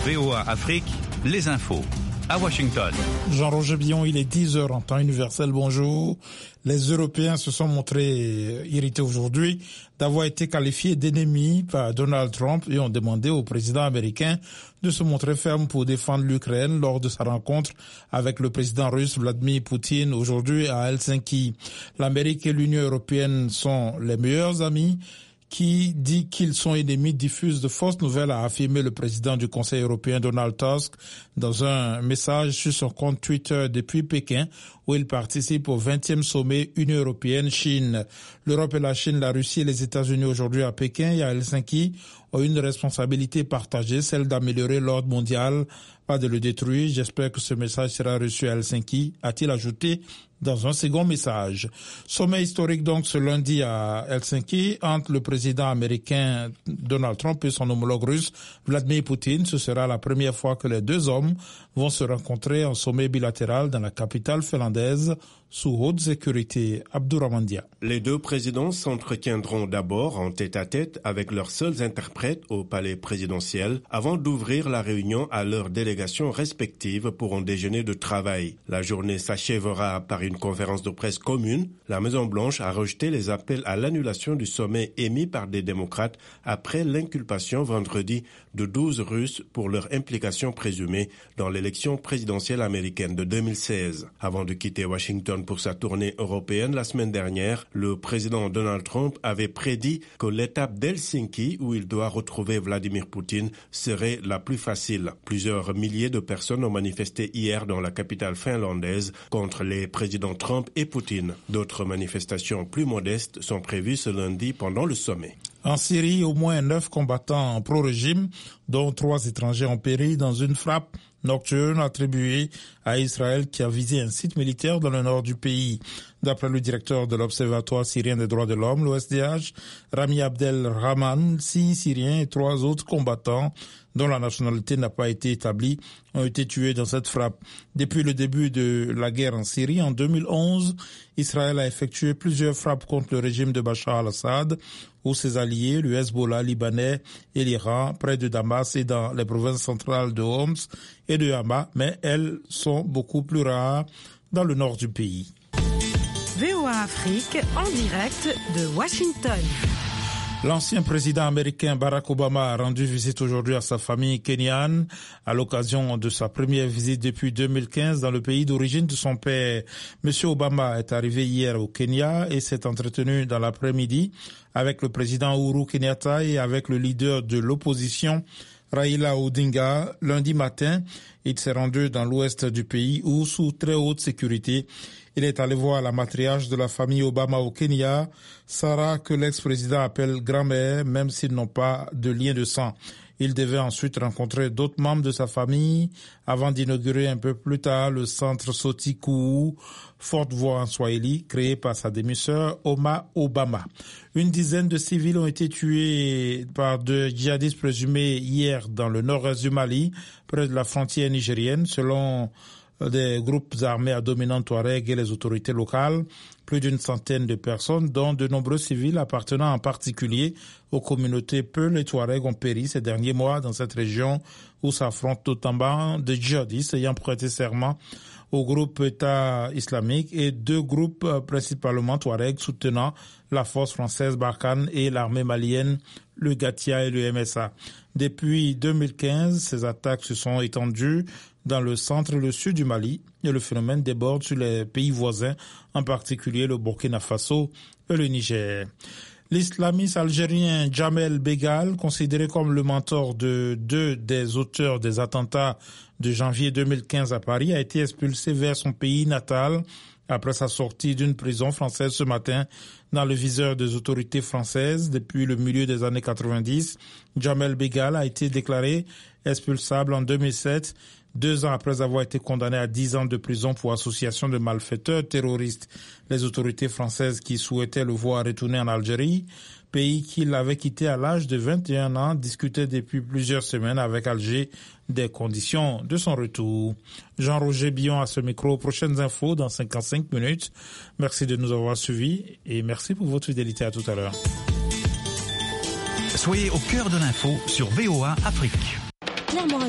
VOA Afrique, les infos. À Washington. Jean-Roger Billon, il est 10h en temps universel. Bonjour. Les Européens se sont montrés irrités aujourd'hui d'avoir été qualifiés d'ennemis par Donald Trump et ont demandé au président américain de se montrer ferme pour défendre l'Ukraine lors de sa rencontre avec le président russe Vladimir Poutine aujourd'hui à Helsinki. L'Amérique et l'Union européenne sont les meilleurs amis. Qui dit qu'ils sont ennemis diffuse de fausses nouvelles, a affirmé le président du Conseil européen Donald Tusk dans un message sur son compte Twitter depuis Pékin, où il participe au 20e sommet Union européenne-Chine. L'Europe et la Chine, la Russie et les États-Unis aujourd'hui à Pékin et à Helsinki ont une responsabilité partagée, celle d'améliorer l'ordre mondial, pas de le détruire. J'espère que ce message sera reçu à Helsinki, a-t-il ajouté dans un second message. Sommet historique donc ce lundi à Helsinki entre le président américain Donald Trump et son homologue russe Vladimir Poutine. Ce sera la première fois que les deux hommes vont se rencontrer en sommet bilatéral dans la capitale finlandaise sous haute sécurité. Abdourahmane Dia. Les deux présidents s'entretiendront d'abord en tête-à-tête avec leurs seuls interprètes au palais présidentiel avant d'ouvrir la réunion à leurs délégations respectives pour un déjeuner de travail. La journée s'achèvera par une conférence de presse commune. La Maison-Blanche a rejeté les appels à l'annulation du sommet émis par des démocrates après l'inculpation vendredi de 12 Russes pour leur implication présumée dans l'élection présidentielle américaine de 2016. Avant de quitter Washington pour sa tournée européenne la semaine dernière, le président Donald Trump avait prédit que l'étape d'Helsinki, où il doit retrouver Vladimir Poutine, serait la plus facile. Plusieurs milliers de personnes ont manifesté hier dans la capitale finlandaise contre les présidents Trump et Poutine. D'autres manifestations plus modestes sont prévues ce lundi pendant le sommet. En Syrie, au moins 9 combattants pro-régime, dont 3 étrangers ont péri dans une frappe nocturne attribuée à Israël qui a visé un site militaire dans le nord du pays. D'après le directeur de l'Observatoire syrien des droits de l'homme, l'OSDH, Rami Abdel Rahman, 6 Syriens et 3 autres combattants dont la nationalité n'a pas été établie, ont été tués dans cette frappe. Depuis le début de la guerre en Syrie, en 2011, Israël a effectué plusieurs frappes contre le régime de Bachar al-Assad, où ses alliés, le Hezbollah libanais et l'Iran, près de Damas et dans les provinces centrales de Homs et de Hama, mais elles sont beaucoup plus rares dans le nord du pays. VOA Afrique, en direct de Washington. L'ancien président américain Barack Obama a rendu visite aujourd'hui à sa famille kenyane à l'occasion de sa première visite depuis 2015 dans le pays d'origine de son père. Monsieur Obama est arrivé hier au Kenya et s'est entretenu dans l'après-midi avec le président Uhuru Kenyatta et avec le leader de l'opposition Raila Odinga. Lundi matin, il s'est rendu dans l'ouest du pays où, sous très haute sécurité, il est allé voir la matriarche de la famille Obama au Kenya, Sarah, que l'ex-président appelle grand-mère, même s'ils n'ont pas de lien de sang. Il devait ensuite rencontrer d'autres membres de sa famille avant d'inaugurer un peu plus tard le centre Sotiku, forte voix en Swahili, créé par sa demi-sœur Oma Obama. Une dizaine de civils ont été tués par de djihadistes présumés hier dans le nord-est du Mali, près de la frontière nigérienne, selon des groupes armés à dominante Touareg et les autorités locales. Plus d'une centaine de personnes, dont de nombreux civils appartenant en particulier aux communautés Peul et Touareg, ont péri ces derniers mois dans cette région où s'affrontent notamment des djihadistes ayant prêté serment au groupe État islamique et 2 groupes principalement Touareg soutenant la force française Barkhane et l'armée malienne, le Gatia et le MSA. Depuis 2015, ces attaques se sont étendues dans le centre et le sud du Mali et le phénomène déborde sur les pays voisins, en particulier le Burkina Faso et le Niger. L'islamiste algérien Djamel Begal, considéré comme le mentor de 2 des auteurs des attentats de janvier 2015 à Paris, a été expulsé vers son pays natal après sa sortie d'une prison française ce matin dans le viseur des autorités françaises. Depuis le milieu des années 90, Djamel Begal a été déclaré expulsable en 2007, 2 ans après avoir été condamné à 10 ans de prison pour association de malfaiteurs terroristes. Les autorités françaises qui souhaitaient le voir retourner en Algérie, pays qu'il avait quitté à l'âge de 21 ans, discutaient depuis plusieurs semaines avec Alger des conditions de son retour. Jean-Roger Billon à ce micro. Prochaines infos dans 55 minutes. Merci de nous avoir suivis et merci pour votre fidélité. À tout à l'heure. Soyez au cœur de l'info sur VOA Afrique.